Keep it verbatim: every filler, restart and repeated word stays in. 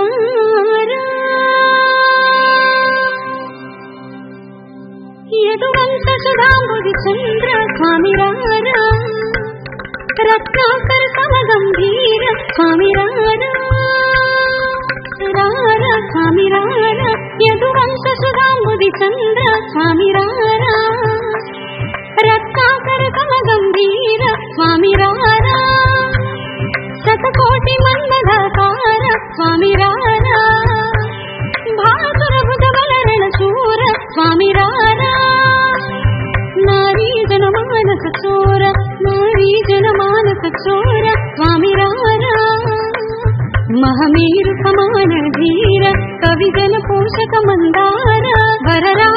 యదువంశ సుధాంబుది చంద్ర స్వామి రారా, రత్నాకర సమగంభీర స్వామి రారా, రారా స్వామి రారా. యదువంశ సుధాంబుది చంద్ర స్వామి రారా, రత్నాకర సమగంభీర స్వామి రారా, శతకోటి మన్మథాకార స్వామి రారా, భాసుర భుజబలరణ శూర స్వామి రారా, నారీ జనమానస చోర, నారీ జనమానస చోర స్వామి రారా, మహమేరు సమాన ధీర కవి జన పోషక మందార వరరా